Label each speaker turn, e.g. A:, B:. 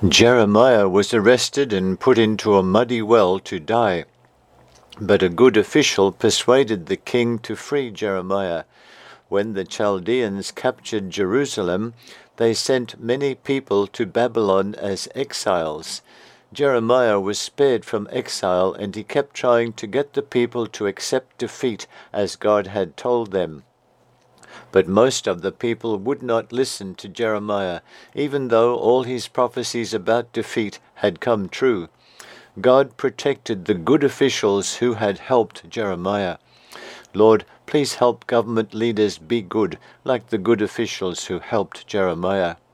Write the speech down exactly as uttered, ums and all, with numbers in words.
A: Jeremiah was arrested and put into a muddy well to die. But a good official persuaded the king to free Jeremiah. When the Chaldeans captured Jerusalem, they sent many people to Babylon as exiles. Jeremiah was spared from exile, and he kept trying to get the people to accept defeat as God had told them. But most of the people would not listen to Jeremiah, even though all his prophecies about defeat had come true. God protected the good officials who had helped Jeremiah. Lord, please help government leaders be good, like the good officials who helped Jeremiah.